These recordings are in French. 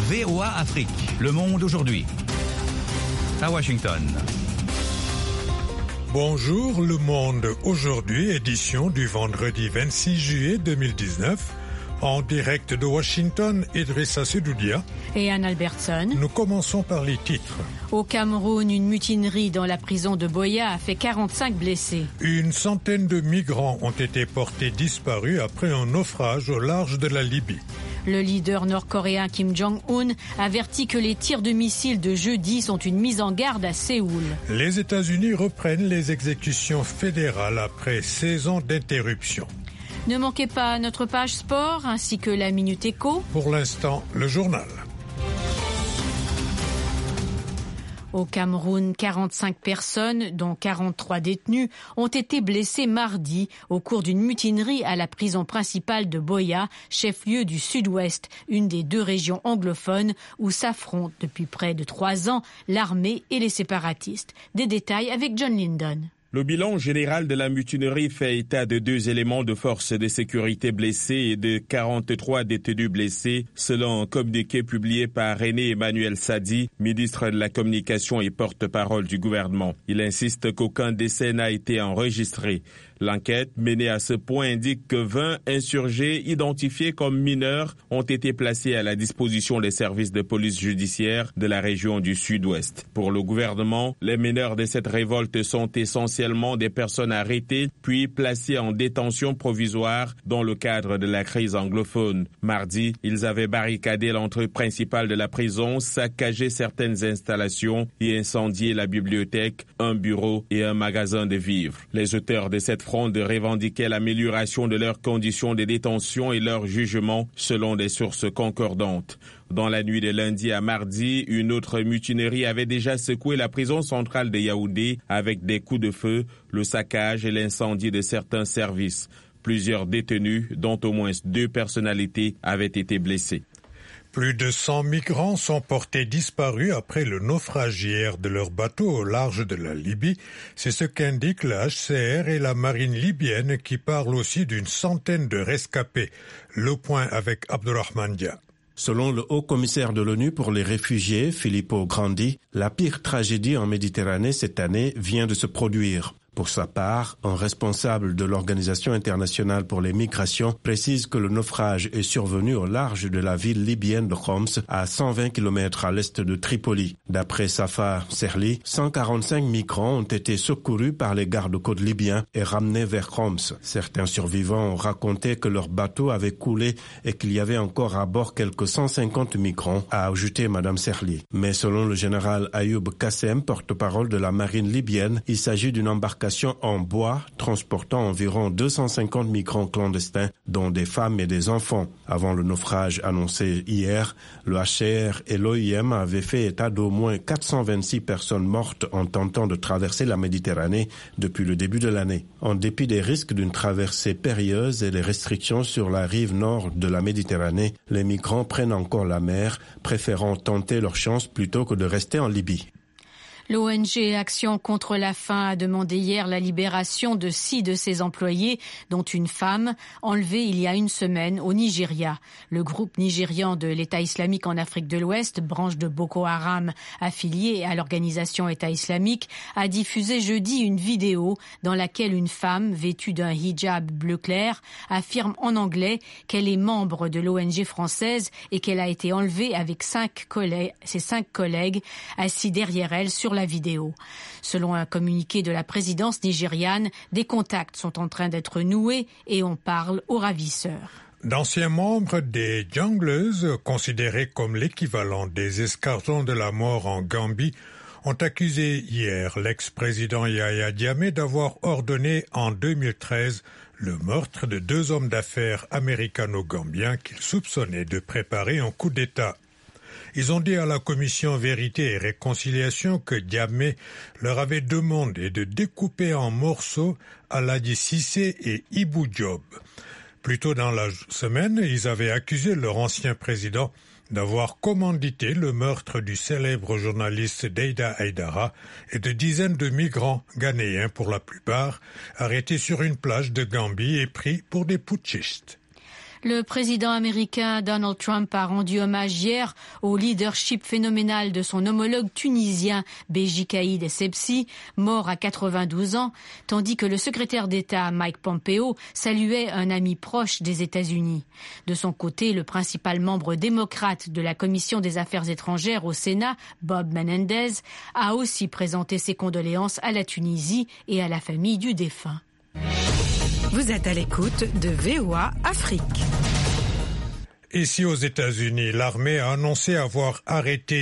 VOA Afrique, le monde aujourd'hui. À Washington. Bonjour le monde aujourd'hui, édition du vendredi 26 juillet 2019. En direct de Washington, Idrissa Sedoudia et Anne Albertson. Nous commençons par les titres. Au Cameroun, une mutinerie dans la prison de Boya a fait 45 blessés. Une centaine de migrants ont été portés disparus après un naufrage au large de la Libye. Le leader nord-coréen Kim Jong-un avertit que les tirs de missiles de jeudi sont une mise en garde à Séoul. Les États-Unis reprennent les exécutions fédérales après 16 ans d'interruption. Ne manquez pas notre page sport ainsi que la Minute Éco. Pour l'instant, le journal. Au Cameroun, 45 personnes, dont 43 détenus, ont été blessées mardi au cours d'une mutinerie à la prison principale de Boya, chef-lieu du Sud-Ouest, une des deux régions anglophones où s'affrontent depuis près de 3 ans l'armée et les séparatistes. Des détails avec John Lyndon. Le bilan général de la mutinerie fait état de 2 éléments de force de sécurité blessés et de 43 détenus blessés, selon un communiqué publié par René Emmanuel Sadi, ministre de la Communication et porte-parole du gouvernement. Il insiste qu'aucun décès n'a été enregistré. L'enquête menée à ce point indique que 20 insurgés identifiés comme mineurs ont été placés à la disposition des services de police judiciaire de la région du Sud-Ouest. Pour le gouvernement, les mineurs de cette révolte sont essentiellement des personnes arrêtées puis placées en détention provisoire dans le cadre de la crise anglophone. Mardi, ils avaient barricadé l'entrée principale de la prison, saccagé certaines installations et incendié la bibliothèque, un bureau et un magasin de vivres. Les auteurs de cette fronde revendiquaient l'amélioration de leurs conditions de détention et leur jugement selon des sources concordantes. Dans la nuit de lundi à mardi, une autre mutinerie avait déjà secoué la prison centrale de Yaoundé avec des coups de feu, le saccage et l'incendie de certains services. Plusieurs détenus, dont au moins 2 personnalités, avaient été blessés. Plus de 100 migrants sont portés disparus après le naufrage hier de leur bateau au large de la Libye. C'est ce qu'indiquent le HCR et la marine libyenne qui parlent aussi d'une centaine de rescapés. Le point avec Abdurrahman Dia. Selon le haut-commissaire de l'ONU pour les réfugiés, Filippo Grandi, la pire tragédie en Méditerranée cette année vient de se produire. Pour sa part, un responsable de l'Organisation internationale pour les migrations précise que le naufrage est survenu au large de la ville libyenne de Homs, à 120 km à l'est de Tripoli. D'après Safa Serli, 145 migrants ont été secourus par les gardes-côtes libyens et ramenés vers Homs. Certains survivants ont raconté que leur bateau avait coulé et qu'il y avait encore à bord quelques 150 migrants, a ajouté Madame Serli. Mais selon le général Ayoub Kassem, porte-parole de la marine libyenne, il s'agit d'une embarcation en bois transportant environ 250 migrants clandestins, dont des femmes et des enfants. Avant le naufrage annoncé hier, le HCR et l'OIM avaient fait état d'au moins 426 personnes mortes en tentant de traverser la Méditerranée depuis le début de l'année. En dépit des risques d'une traversée périlleuse et des restrictions sur la rive nord de la Méditerranée, les migrants prennent encore la mer, préférant tenter leur chance plutôt que de rester en Libye. L'ONG Action contre la faim a demandé hier la libération de 6 de ses employés, dont une femme, enlevée il y a une semaine au Nigeria. Le groupe nigérian de l'État islamique en Afrique de l'Ouest, branche de Boko Haram affiliée à l'organisation État islamique, a diffusé jeudi une vidéo dans laquelle une femme vêtue d'un hijab bleu clair affirme en anglais qu'elle est membre de l'ONG française et qu'elle a été enlevée avec ses 5 collègues assis derrière elle sur la vidéo. Selon un communiqué de la présidence nigériane, des contacts sont en train d'être noués et on parle aux ravisseurs. D'anciens membres des Junglers, considérés comme l'équivalent des escargots de la mort en Gambie, ont accusé hier l'ex-président Yahya Jammeh d'avoir ordonné en 2013 le meurtre de 2 hommes d'affaires américano-gambiens qu'il soupçonnait de préparer un coup d'État. Ils ont dit à la commission Vérité et Réconciliation que Jammeh leur avait demandé de découper en morceaux Alhaji Cissé et Ibou Diop. Plus tôt dans la semaine, ils avaient accusé leur ancien président d'avoir commandité le meurtre du célèbre journaliste Deida Aidara et de dizaines de migrants ghanéens pour la plupart, arrêtés sur une plage de Gambie et pris pour des putschistes. Le président américain Donald Trump a rendu hommage hier au leadership phénoménal de son homologue tunisien Béji Caïd Essebsi, mort à 92 ans, tandis que le secrétaire d'État Mike Pompeo saluait un ami proche des États-Unis. De son côté, le principal membre démocrate de la Commission des Affaires étrangères au Sénat, Bob Menendez, a aussi présenté ses condoléances à la Tunisie et à la famille du défunt. Vous êtes à l'écoute de VOA Afrique. Ici aux États-Unis, l'armée a annoncé avoir arrêté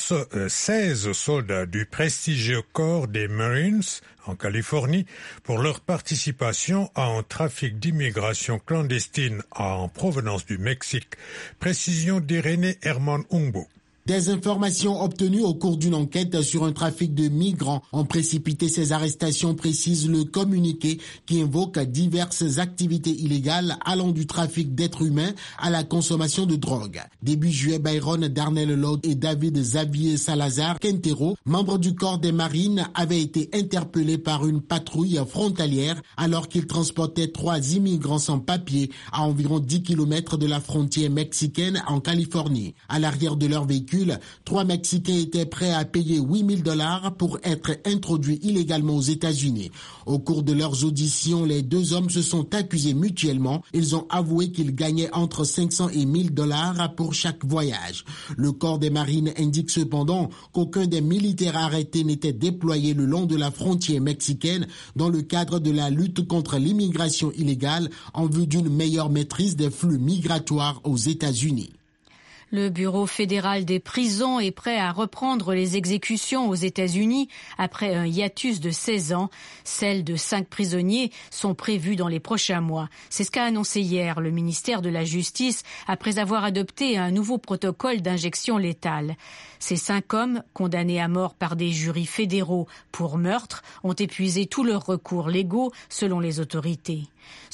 16 soldats du prestigieux corps des Marines en Californie pour leur participation à un trafic d'immigration clandestine en provenance du Mexique. Précision d'Irénée Herman Umbo. Des informations obtenues au cours d'une enquête sur un trafic de migrants ont précipité ces arrestations, précise le communiqué qui invoque diverses activités illégales allant du trafic d'êtres humains à la consommation de drogue. Début juillet, Byron Darnell Lord et David Xavier Salazar Quintero, membres du corps des marines, avaient été interpellés par une patrouille frontalière alors qu'ils transportaient 3 immigrants sans papier à environ 10 km de la frontière mexicaine en Californie. À l'arrière de leur véhicule, 3 Mexicains étaient prêts à payer $8,000 pour être introduits illégalement aux États-Unis. Au cours de leurs auditions, les 2 hommes se sont accusés mutuellement. Ils ont avoué qu'ils gagnaient entre $500 et $1,000 pour chaque voyage. Le corps des marines indique cependant qu'aucun des militaires arrêtés n'était déployé le long de la frontière mexicaine dans le cadre de la lutte contre l'immigration illégale en vue d'une meilleure maîtrise des flux migratoires aux États-Unis. Le Bureau fédéral des prisons est prêt à reprendre les exécutions aux États-Unis après un hiatus de 16 ans. Celles de 5 prisonniers sont prévues dans les prochains mois. C'est ce qu'a annoncé hier le ministère de la Justice après avoir adopté un nouveau protocole d'injection létale. Ces 5 hommes, condamnés à mort par des jurys fédéraux pour meurtre, ont épuisé tous leurs recours légaux selon les autorités.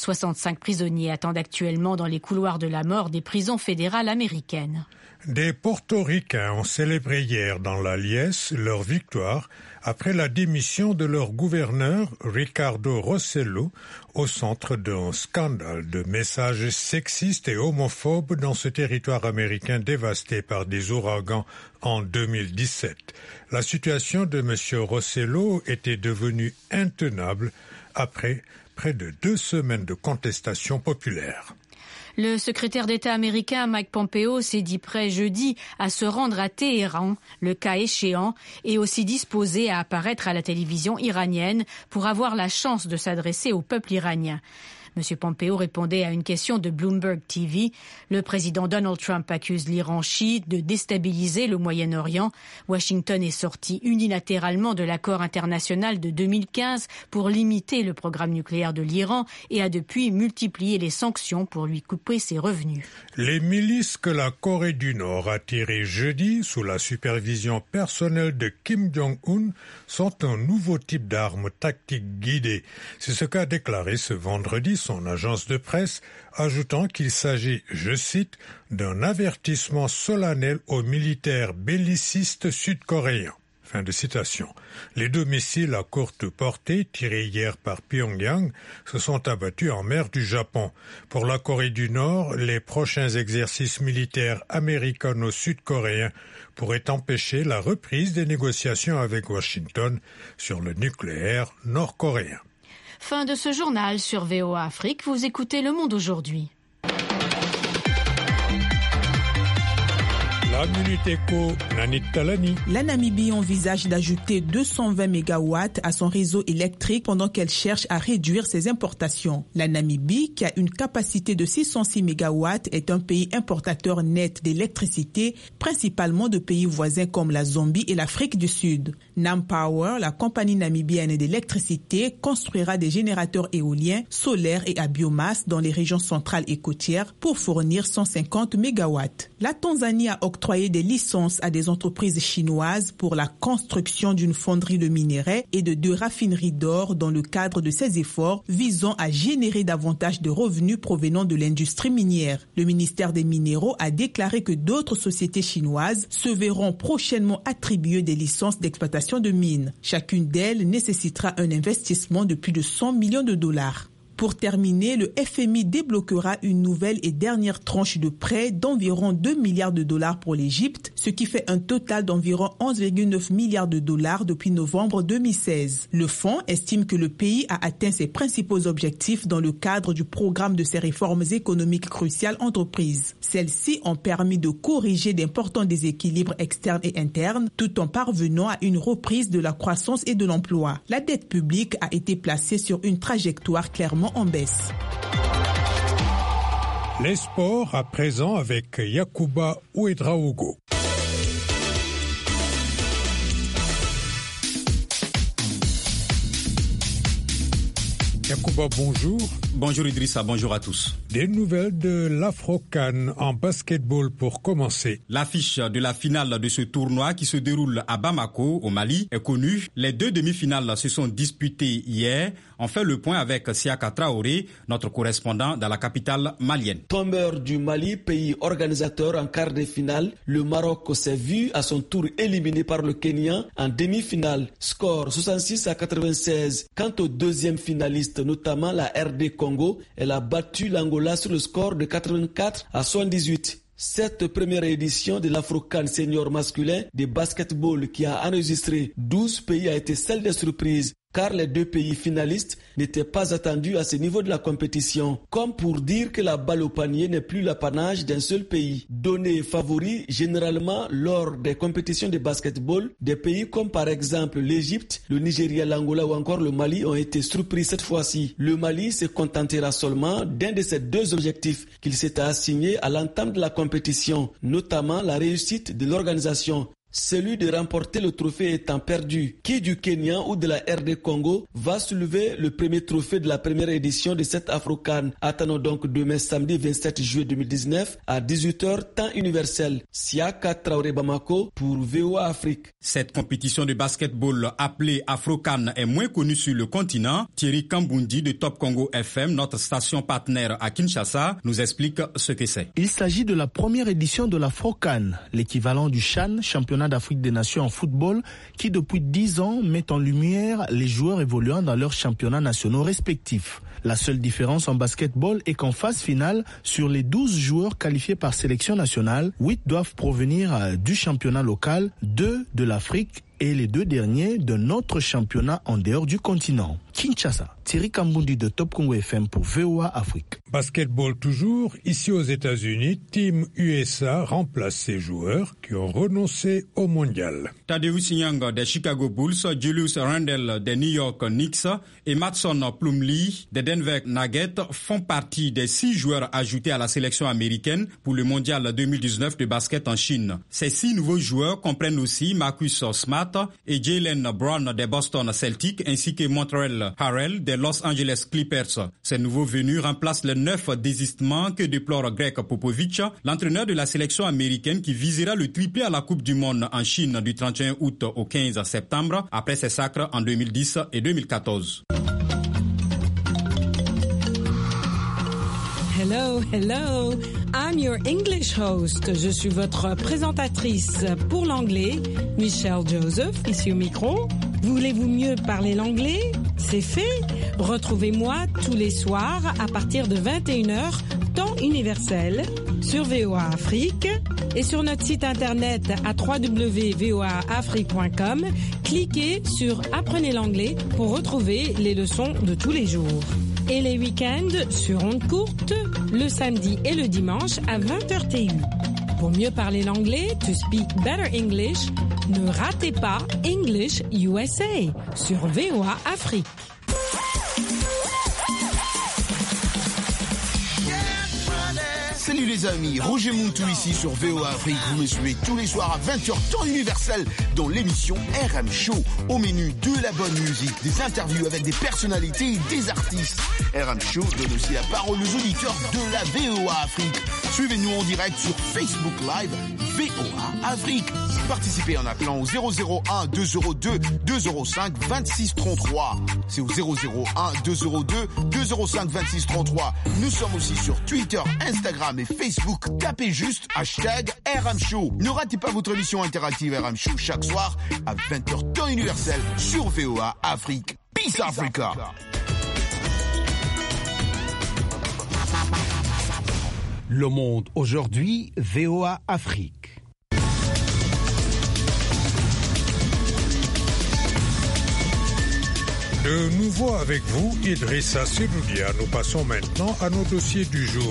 65 prisonniers attendent actuellement dans les couloirs de la mort des prisons fédérales américaines. Des Portoricains ont célébré hier dans la liesse leur victoire après la démission de leur gouverneur Ricardo Rossello au centre d'un scandale de messages sexistes et homophobes dans ce territoire américain dévasté par des ouragans en 2017. La situation de M. Rossello était devenue intenable après près de 2 semaines de contestation populaire. Le secrétaire d'État américain Mike Pompeo s'est dit prêt jeudi à se rendre à Téhéran, le cas échéant, et aussi disposé à apparaître à la télévision iranienne pour avoir la chance de s'adresser au peuple iranien. M. Pompeo répondait à une question de Bloomberg TV. Le président Donald Trump accuse l'Iran chiite de déstabiliser le Moyen-Orient. Washington est sorti unilatéralement de l'accord international de 2015 pour limiter le programme nucléaire de l'Iran et a depuis multiplié les sanctions pour lui couper ses revenus. Les milices que la Corée du Nord a tirées jeudi sous la supervision personnelle de Kim Jong-un sont un nouveau type d'arme tactique guidée. C'est ce qu'a déclaré ce vendredi son agence de presse, ajoutant qu'il s'agit, je cite, d'un avertissement solennel aux militaires bellicistes sud-coréens. Fin de citation. Les 2 missiles à courte portée, tirés hier par Pyongyang, se sont abattus en mer du Japon. Pour la Corée du Nord, les prochains exercices militaires américano-sud-coréens pourraient empêcher la reprise des négociations avec Washington sur le nucléaire nord-coréen. Fin de ce journal sur VOA Afrique. Vous écoutez Le Monde aujourd'hui. La Minute Éco, Nanit Talani. La Namibie envisage d'ajouter 220 MW à son réseau électrique pendant qu'elle cherche à réduire ses importations. La Namibie, qui a une capacité de 606 MW, est un pays importateur net d'électricité, principalement de pays voisins comme la Zambie et l'Afrique du Sud. NamPower, la compagnie namibienne d'électricité, construira des générateurs éoliens, solaires et à biomasse dans les régions centrales et côtières pour fournir 150 MW. La Tanzanie a octroyé des licences à des entreprises chinoises pour la construction d'une fonderie de minerais et de 2 raffineries d'or dans le cadre de ses efforts visant à générer davantage de revenus provenant de l'industrie minière. Le ministère des Minéraux a déclaré que d'autres sociétés chinoises se verront prochainement attribuer des licences d'exploitation de mines. Chacune d'elles nécessitera un investissement de plus de $100 millions. Pour terminer, le FMI débloquera une nouvelle et dernière tranche de prêt d'environ 2 milliards de dollars pour l'Égypte, ce qui fait un total d'environ 11,9 milliards de dollars depuis novembre 2016. Le fonds estime que le pays a atteint ses principaux objectifs dans le cadre du programme de ses réformes économiques cruciales entreprises. Celles-ci ont permis de corriger d'importants déséquilibres externes et internes, tout en parvenant à une reprise de la croissance et de l'emploi. La dette publique a été placée sur une trajectoire clairement en baisse. Les sports à présent avec Yacouba Ouedraogo. Yacouba, bonjour. Bonjour Idrissa, bonjour à tous. Des nouvelles de l'Afro-CAN en basketball pour commencer. L'affiche de la finale de ce tournoi qui se déroule à Bamako, au Mali, est connue. Les deux demi-finales se sont disputées hier. On fait le point avec Siaka Traoré, notre correspondant dans la capitale malienne. Tombeur du Mali, pays organisateur en quart de finale, le Maroc s'est vu à son tour éliminé par le Kenya en demi-finale. Score 66-96. Quant au deuxième finaliste, notamment la RD Congo, elle a battu l'Angola sur le score de 84-78. Cette première édition de l'Afro-CAN senior masculin de basketball qui a enregistré 12 pays a été celle des surprises, car les deux pays finalistes n'étaient pas attendus à ce niveau de la compétition, comme pour dire que la balle au panier n'est plus l'apanage d'un seul pays. Donné favori généralement lors des compétitions de basketball, des pays comme par exemple l'Égypte, le Nigeria, l'Angola ou encore le Mali ont été surpris cette fois-ci. Le Mali se contentera seulement d'un de ces deux objectifs qu'il s'était assigné à l'entame de la compétition, notamment la réussite de l'organisation. Celui de remporter le trophée étant perdu, qui du Kenya ou de la RD Congo va soulever le premier trophée de la première édition de cette Afro-CAN. Attendons donc demain samedi 27 juillet 2019 à 18h temps universel. Siaka Traoré Bamako pour VOA Afrique. Cette compétition de basketball appelée Afro-CAN est moins connue sur le continent. Thierry Kambundi de Top Congo FM, notre station partenaire à Kinshasa, nous explique ce que c'est. Il s'agit de la première édition de l'Afro-CAN, l'équivalent du CHAN, championnat d'Afrique des Nations en football, qui depuis 10 ans met en lumière les joueurs évoluant dans leurs championnats nationaux respectifs. La seule différence en basketball est qu'en phase finale, sur les 12 joueurs qualifiés par sélection nationale, 8 doivent provenir du championnat local, 2 de l'Afrique et les 2 derniers de notre championnat en dehors du continent. Kinshasa, Thierry Kambundi de Top Congo FM pour VOA Afrique. Basketball toujours, ici aux États-Unis, Team USA remplace ses joueurs qui ont renoncé au mondial. Tadeusz Young des Chicago Bulls, Julius Randle des New York Knicks et Mason Plumlee des Denver Nuggets font partie des 6 joueurs ajoutés à la sélection américaine pour le mondial 2019 de basket en Chine. Ces 6 nouveaux joueurs comprennent aussi Marcus Smart et Jaylen Brown des Boston Celtics ainsi que Montrezl Harrell des Los Angeles Clippers. Ces nouveaux venus remplacent les 9 désistements que déplore Greg Popovich, l'entraîneur de la sélection américaine qui visera le triplé à la Coupe du Monde en Chine du 31 août au 15 septembre après ses sacres en 2010 et 2014. Hello, hello. I'm your English host. Je suis votre présentatrice pour l'anglais, Michelle Joseph, ici au micro. Voulez-vous mieux parler l'anglais? C'est fait. Retrouvez-moi tous les soirs à partir de 21h, temps universel, sur VOA Afrique et sur notre site internet à www.voaafrique.com. Cliquez sur Apprenez l'anglais pour retrouver les leçons de tous les jours. Et les week-ends sur ondes courtes, le samedi et le dimanche à 20h TU. Pour mieux parler l'anglais, to speak better English, ne ratez pas English USA sur VOA Afrique. Salut les amis, Roger Muntu ici sur VOA Afrique. Vous me suivez tous les soirs à 20h temps universel dans l'émission RM Show. Au menu de la bonne musique, des interviews avec des personnalités et des artistes. RM Show donne aussi la parole aux auditeurs de la VOA Afrique. Suivez-nous en direct sur Facebook Live VOA Afrique. Participez en appelant au 001 202 205 26 33. C'est au 001 202 205 26 33. Nous sommes aussi sur Twitter, Instagram et Facebook. Tapez juste hashtag RM Show. Ne ratez pas votre émission interactive RM Show chaque soir à 20h temps universel sur VOA Afrique. Peace Africa. Le Monde aujourd'hui, VOA Afrique. De nouveau avec vous, Idrissa Seloudia. Nous passons maintenant à nos dossiers du jour.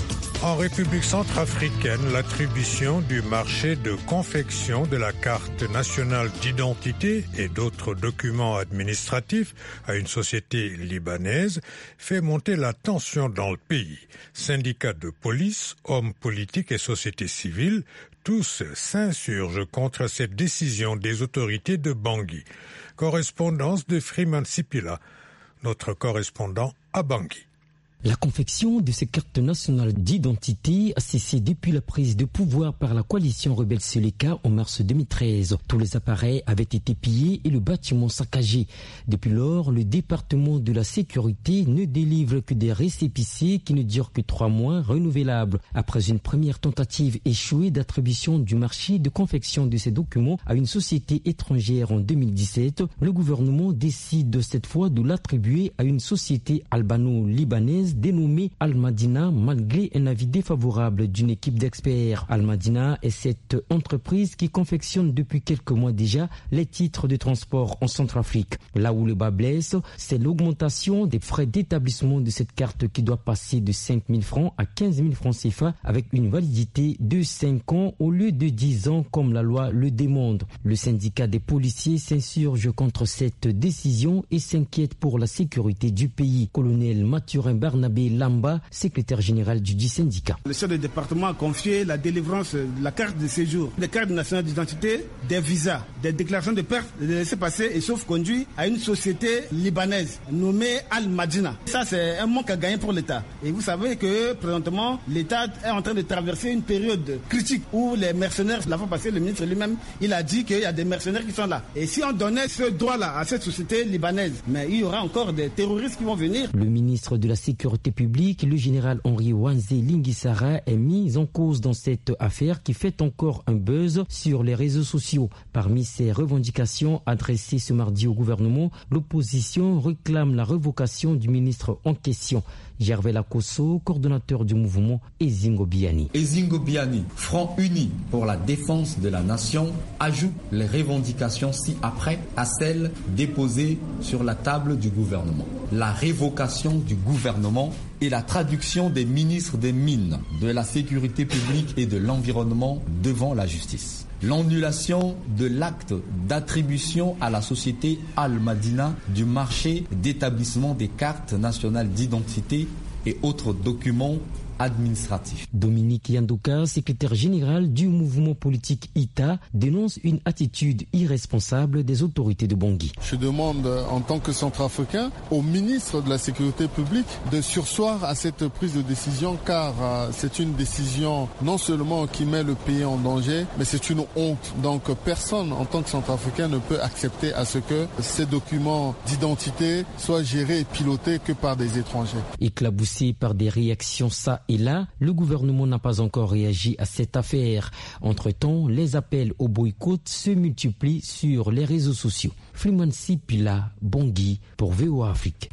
En République centrafricaine, l'attribution du marché de confection de la carte nationale d'identité et d'autres documents administratifs à une société libanaise fait monter la tension dans le pays. Syndicats de police, hommes politiques et sociétés civiles, tous s'insurgent contre cette décision des autorités de Bangui. Correspondance de Freeman Sipila, notre correspondant à Bangui. La confection de ces cartes nationales d'identité a cessé depuis la prise de pouvoir par la coalition rebelle Seleka en mars 2013. Tous les appareils avaient été pillés et le bâtiment saccagé. Depuis lors, le département de la sécurité ne délivre que des récépissés qui ne durent que 3 mois renouvelables. Après une première tentative échouée d'attribution du marché de confection de ces documents à une société étrangère en 2017, le gouvernement décide cette fois de l'attribuer à une société albano-libanaise dénommée Al-Madina malgré un avis défavorable d'une équipe d'experts. Al-Madina est cette entreprise qui confectionne depuis quelques mois déjà les titres de transport en Centrafrique. Là où le bas blesse, c'est l'augmentation des frais d'établissement de cette carte qui doit passer de 5 000 francs à 15 000 francs CFA avec une validité de 5 ans au lieu de 10 ans comme la loi le demande. Le syndicat des policiers s'insurge contre cette décision et s'inquiète pour la sécurité du pays. Colonel Mathurin Barnabé Lamba, secrétaire général du syndicat. Le chef de département a confié la délivrance de la carte de séjour, des cartes nationales d'identité, des visas, des déclarations de perte, des laissez-passer et sauf-conduit à une société libanaise nommée Al-Madina. Ça, c'est un manque à gagner pour l'État. Et vous savez que présentement, l'État est en train de traverser une période critique où les mercenaires, la fois passée, le ministre lui-même, il a dit qu'il y a des mercenaires qui sont là. Et si on donnait ce droit-là à cette société libanaise, mais il y aura encore des terroristes qui vont venir. Le ministre de la Sécurité publique, le général Henri Wanze Lingisara, est mis en cause dans cette affaire qui fait encore un buzz sur les réseaux sociaux. Parmi ces revendications adressées ce mardi au gouvernement, l'opposition réclame la révocation du ministre en question. Gervais Lakosso, coordonnateur du mouvement Ezingo Biani. Ezingo Biani, Front uni pour la défense de la nation, ajoute les revendications ci-après à celles déposées sur la table du gouvernement. La révocation du gouvernement et la traduction des ministres des Mines, de la Sécurité publique et de l'Environnement devant la justice. L'annulation de l'acte d'attribution à la société Al-Madina du marché d'établissement des cartes nationales d'identité et autres documents administratif. Dominique Yandoka, secrétaire général du mouvement politique ITA, dénonce une attitude irresponsable des autorités de Bangui. Je demande en tant que centrafricain au ministre de la Sécurité publique de surseoir à cette prise de décision car c'est une décision non seulement qui met le pays en danger, mais c'est une honte. Donc personne en tant que centrafricain ne peut accepter à ce que ces documents d'identité soient gérés et pilotés que par des étrangers. Éclaboussé par des réactions ça et là, le gouvernement n'a pas encore réagi à cette affaire. Entre-temps, les appels au boycott se multiplient sur les réseaux sociaux. Freeman Sipila, Bangui, pour VOA Afrique.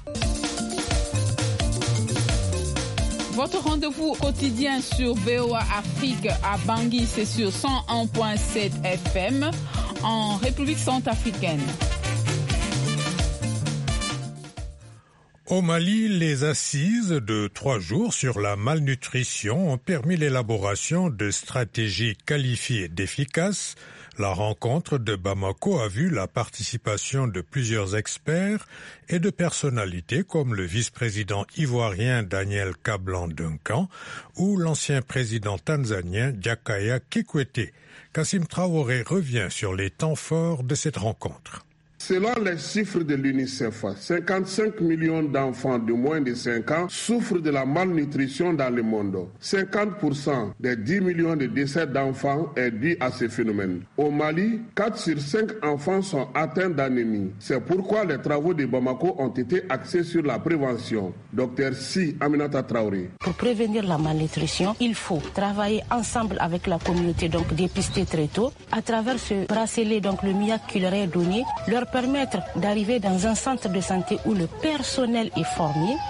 Votre rendez-vous quotidien sur VOA Afrique à Bangui, c'est sur 101.7 FM en République centrafricaine. Au Mali, les assises de 3 jours sur la malnutrition ont permis l'élaboration de stratégies qualifiées d'efficaces. La rencontre de Bamako a vu la participation de plusieurs experts et de personnalités comme le vice-président ivoirien Daniel Kablan-Duncan ou l'ancien président tanzanien Jakaya Kikwete. Kassim Traoré revient sur les temps forts de cette rencontre. Selon les chiffres de l'UNICEF, 55 millions d'enfants de moins de 5 ans souffrent de la malnutrition dans le monde. 50% des 10 millions de décès d'enfants est dû à ce phénomène. Au Mali, 4 sur 5 enfants sont atteints d'anémie. C'est pourquoi les travaux de Bamako ont été axés sur la prévention. Dr Si Aminata Traoré. Pour prévenir la malnutrition, il faut travailler ensemble avec la communauté, donc dépister très tôt. À travers ce bracelet, donc le MIAC qui leur est donné, leur permettre d'arriver dans un centre de santé où le personnel est formé,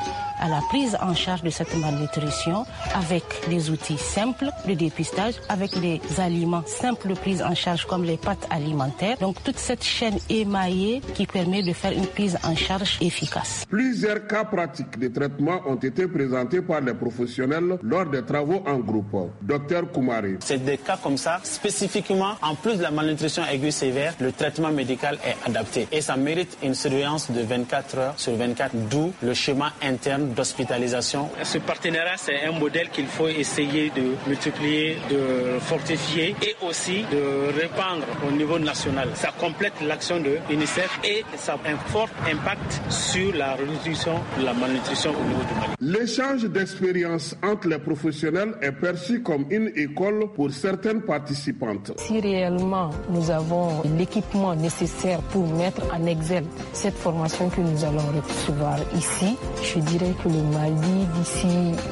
à la prise en charge de cette malnutrition avec des outils simples de dépistage, avec des aliments simples de prise en charge comme les pâtes alimentaires. Donc toute cette chaîne émaillée qui permet de faire une prise en charge efficace. Plusieurs cas pratiques de traitement ont été présentés par les professionnels lors des travaux en groupe. Docteur Koumari. C'est des cas comme ça, spécifiquement, en plus de la malnutrition aiguë sévère, le traitement médical est adapté. Et ça mérite une surveillance de 24 heures sur 24, d'où le schéma interne d'hospitalisation. Ce partenariat, c'est un modèle qu'il faut essayer de multiplier, de fortifier et aussi de répandre au niveau national. Ça complète l'action de l'UNICEF et ça a un fort impact sur la réduction de la malnutrition au niveau du Mali. L'échange d'expériences entre les professionnels est perçu comme une école pour certaines participantes. Si réellement nous avons l'équipement nécessaire pour mettre en exergue cette formation que nous allons recevoir ici, je dirais que le Mali, d'ici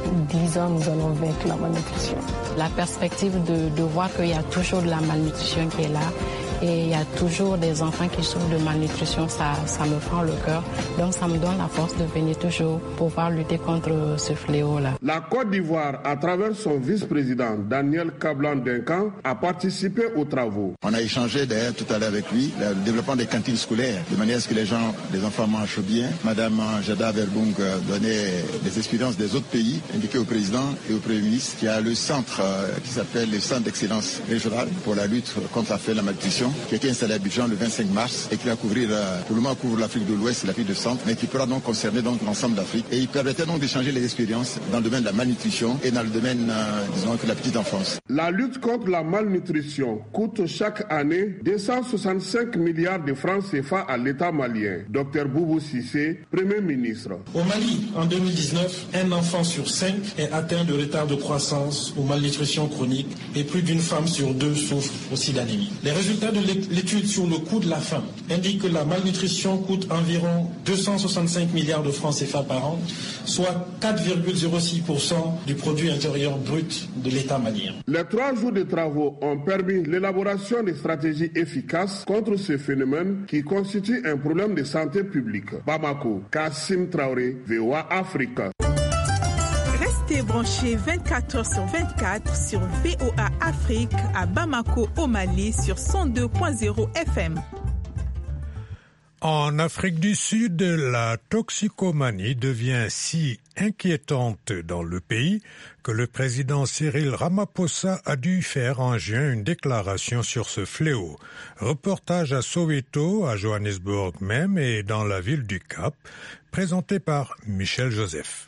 10 ans, nous allons vaincre la malnutrition. La perspective de voir qu'il y a toujours de la malnutrition qui est là, et il y a toujours des enfants qui souffrent de malnutrition, ça me prend le cœur. Donc ça me donne la force de venir toujours pouvoir lutter contre ce fléau-là. La Côte d'Ivoire, à travers son vice-président Daniel Kablan-Duncan, a participé aux travaux. On a échangé d'ailleurs tout à l'heure avec lui, le développement des cantines scolaires, de manière à ce que les enfants mangent bien. Madame Jada Verbung donnait des expériences des autres pays, indiquées au président et au Premier ministre. Il y a le centre qui s'appelle le Centre d'excellence régional pour la lutte contre la malnutrition, qui a été installé à Abidjan le 25 mars et qui va couvrir, pour le moment, couvre l'Afrique de l'Ouest et l'Afrique du Centre, mais qui pourra donc concerner donc l'ensemble d'Afrique. Et il permettait donc d'échanger les expériences dans le domaine de la malnutrition et dans le domaine, disons, de la petite enfance. La lutte contre la malnutrition coûte chaque année 265 milliards de francs CFA à l'État malien. Dr Boubou Cissé, Premier ministre. Au Mali, en 2019, un enfant sur 5 est atteint de retard de croissance ou malnutrition chronique et plus d'une femme sur 2 souffre aussi d'anémie. Les résultats de l'étude sur le coût de la faim indique que la malnutrition coûte environ 265 milliards de francs CFA par an, soit 4,06% du produit intérieur brut de l'État malien. Les 3 jours de travaux ont permis l'élaboration de stratégies efficaces contre ce phénomène qui constitue un problème de santé publique. Bamako, Kassim Traoré, VOA Afrique. Restez branchés 24 heures sur 24 sur VOA Afrique à Bamako au Mali sur 102.0 FM. En Afrique du Sud, la toxicomanie devient si inquiétante dans le pays que le président Cyril Ramaphosa a dû faire en juin une déclaration sur ce fléau. Reportage à Soweto, à Johannesburg même et dans la ville du Cap, présenté par Michel Joseph.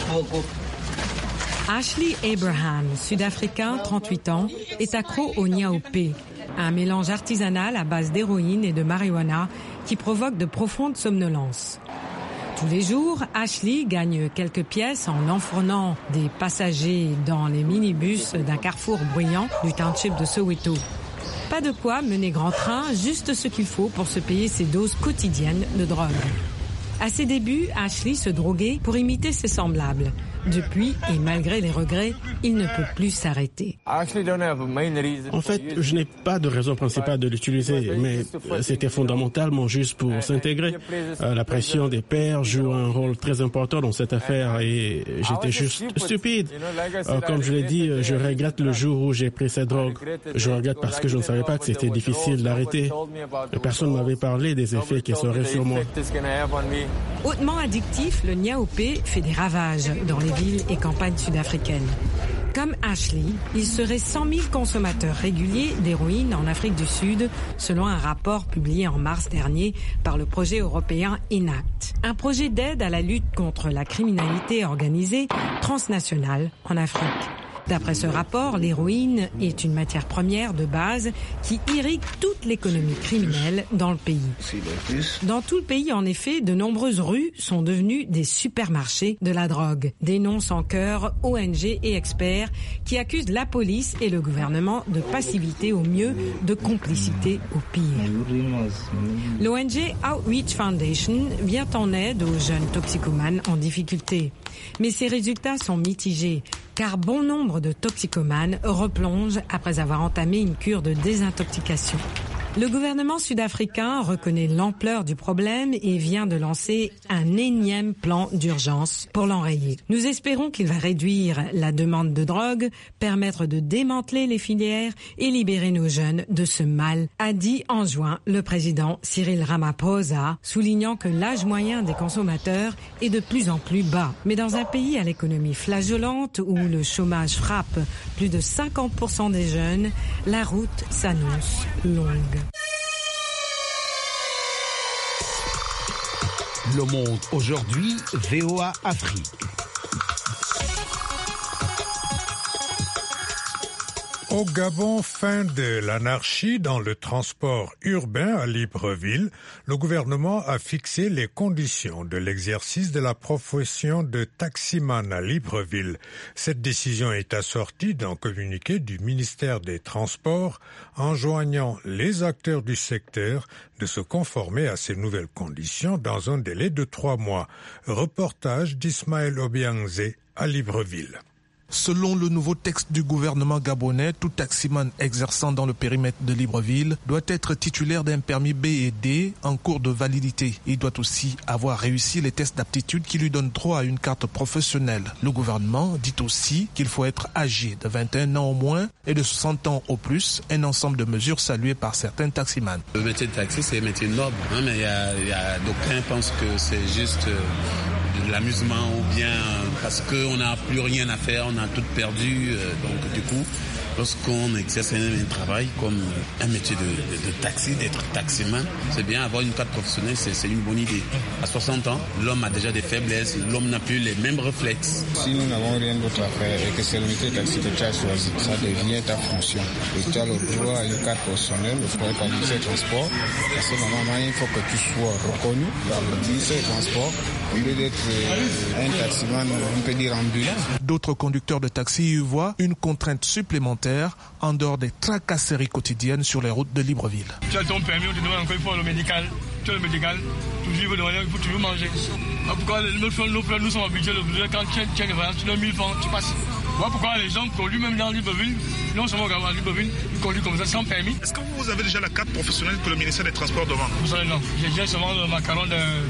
Ashley Abraham, sud-africain, 38 ans, est accro au niaoupé, un mélange artisanal à base d'héroïne et de marijuana qui provoque de profondes somnolences. Tous les jours, Ashley gagne quelques pièces en enfournant des passagers dans les minibus d'un carrefour bruyant du township de Soweto. Pas de quoi mener grand train, juste ce qu'il faut pour se payer ses doses quotidiennes de drogue. À ses débuts, Ashley se droguait pour imiter ses semblables. Depuis, et malgré les regrets, il ne peut plus s'arrêter. En fait, je n'ai pas de raison principale de l'utiliser, mais c'était fondamentalement juste pour s'intégrer. La pression des pairs joue un rôle très important dans cette affaire et j'étais juste stupide. Comme je l'ai dit, je regrette le jour où j'ai pris cette drogue. Je regrette parce que je ne savais pas que c'était difficile d'arrêter. Personne ne m'avait parlé des effets qui seraient sur moi. Hautement addictif, le niaoupé fait des ravages dans les villes et campagnes sud-africaines. Comme Ashley, il serait 100 000 consommateurs réguliers d'héroïne en Afrique du Sud, selon un rapport publié en mars dernier par le projet européen ENACT, un projet d'aide à la lutte contre la criminalité organisée transnationale en Afrique. D'après ce rapport, l'héroïne est une matière première de base qui irrigue toute l'économie criminelle dans le pays. Dans tout le pays, en effet, de nombreuses rues sont devenues des supermarchés de la drogue. Dénoncent en chœur ONG et experts qui accusent la police et le gouvernement de passivité au mieux, de complicité au pire. L'ONG Outreach Foundation vient en aide aux jeunes toxicomanes en difficulté. Mais ses résultats sont mitigés, car bon nombre de toxicomanes replongent après avoir entamé une cure de désintoxication. Le gouvernement sud-africain reconnaît l'ampleur du problème et vient de lancer un énième plan d'urgence pour l'enrayer. Nous espérons qu'il va réduire la demande de drogue, permettre de démanteler les filières et libérer nos jeunes de ce mal, a dit en juin le président Cyril Ramaphosa, soulignant que l'âge moyen des consommateurs est de plus en plus bas. Mais dans un pays à l'économie flageolante où le chômage frappe plus de 50% des jeunes, la route s'annonce longue. Le Monde aujourd'hui, VOA Afrique. Au Gabon, fin de l'anarchie dans le transport urbain à Libreville, le gouvernement a fixé les conditions de l'exercice de la profession de taximan à Libreville. Cette décision est assortie d'un communiqué du ministère des Transports enjoignant les acteurs du secteur de se conformer à ces nouvelles conditions dans un délai de 3 mois. Reportage d'Ismaël Obiangze à Libreville. Selon le nouveau texte du gouvernement gabonais, tout taximan exerçant dans le périmètre de Libreville doit être titulaire d'un permis B et D en cours de validité. Il doit aussi avoir réussi les tests d'aptitude qui lui donnent droit à une carte professionnelle. Le gouvernement dit aussi qu'il faut être âgé de 21 ans au moins et de 60 ans au plus, un ensemble de mesures saluées par certains taximans. Le métier de taxi, c'est un métier noble, mais d'aucuns pensent que c'est juste de l'amusement ou bien parce qu'on n'a plus rien à faire, on a tout perdu. Donc du coup, lorsqu'on exerce un travail comme un métier de taxi, d'être taximan, c'est bien avoir une carte professionnelle, c'est une bonne idée. À 60 ans, l'homme a déjà des faiblesses, l'homme n'a plus les mêmes réflexes. Si nous n'avons rien d'autre à faire et que c'est le métier de taxi que tu as choisi, ça devient ta fonction. Et tu as le droit à une carte professionnelle pour être administrateur de transport. À ce moment-là, il faut que tu sois reconnu par le ministère des Transports. Au lieu d'être un taximan, on peut dire ambulant. D'autres conducteurs de taxi y voient une contrainte supplémentaire en dehors des tracasseries quotidiennes sur les routes de Libreville. Tu as ton permis, on te demande encore une fois le médical. Tu as le médical, il faut toujours manger. Pourquoi nous sommes habitués, quand tu as une voyage, tu donnes 1000 francs, tu passes. Voilà pourquoi les gens conduisent même dans Libreville, non seulement à Libreville, ils conduisent comme ça sans permis. Est-ce que vous avez déjà la carte professionnelle que le ministère des Transports demande? Vous savez, non. J'ai déjà seulement le macaron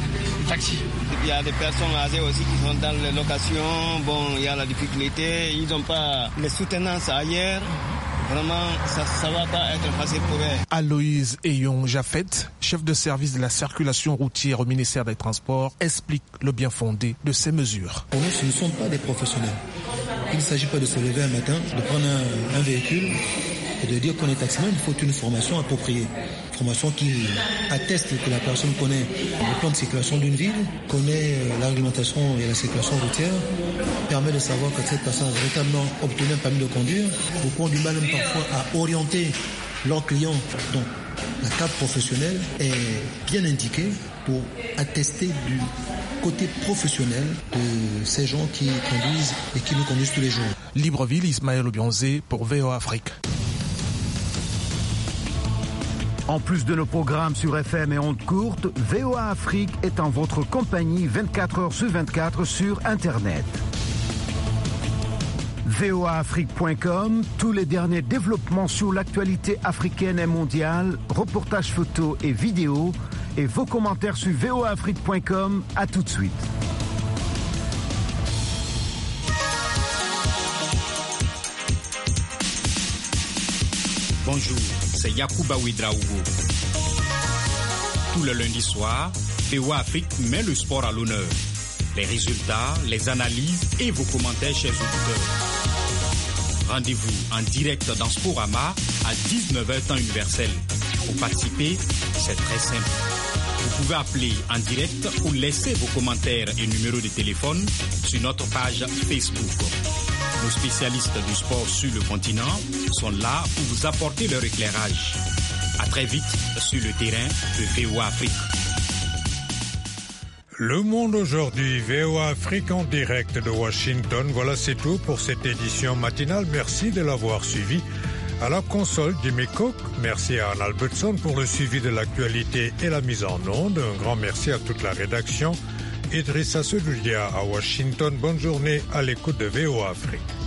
de taxi. Il y a des personnes âgées aussi qui sont dans les locations. Bon, il y a la difficulté. Ils n'ont pas les soutenances ailleurs. Vraiment, ça va pas être facile pour eux. Aloïse Eyon Jaffet, chef de service de la circulation routière au ministère des Transports, explique le bien fondé de ces mesures. Pour nous, ce ne sont pas des professionnels. Il ne s'agit pas de se lever un matin, de prendre un véhicule et de dire qu'on est taximan. Il faut une formation appropriée. Formation qui atteste que la personne connaît le plan de circulation d'une ville, connaît la réglementation et la circulation routière, permet de savoir que cette personne a véritablement obtenu un permis de conduire. Beaucoup ont du mal même parfois à orienter leurs clients. Donc la carte professionnelle est bien indiquée pour attester du côté professionnel de ces gens qui conduisent et qui nous conduisent tous les jours. Libreville, Ismaël Obiangze pour VOA Afrique. En plus de nos programmes sur FM et ondes courtes, VOA Afrique est en votre compagnie 24 heures sur 24 sur Internet. voaafrique.com, tous les derniers développements sur l'actualité africaine et mondiale, reportages photos et vidéos, et vos commentaires sur voaafrique.com. À tout de suite. Bonjour, c'est Yacouba Ouedraogo. Tout le lundi soir, VOA Afrique met le sport à l'honneur. Les résultats, les analyses et vos commentaires, chers auditeurs. Rendez-vous en direct dans Sporama à 19h temps universel. Pour participer, c'est très simple. Vous pouvez appeler en direct ou laisser vos commentaires et numéros de téléphone sur notre page Facebook. Nos spécialistes du sport sur le continent sont là pour vous apporter leur éclairage. À très vite sur le terrain de VOA Afrique. Le Monde aujourd'hui, VOA Afrique en direct de Washington. Voilà, c'est tout pour cette édition matinale. Merci de l'avoir suivi. À la console, Jimmy Cook. Merci à Anne Albertson pour le suivi de l'actualité et la mise en onde. Un grand merci à toute la rédaction. Idrissa Sedoudia à Washington. Bonne journée à l'écoute de VOA Afrique.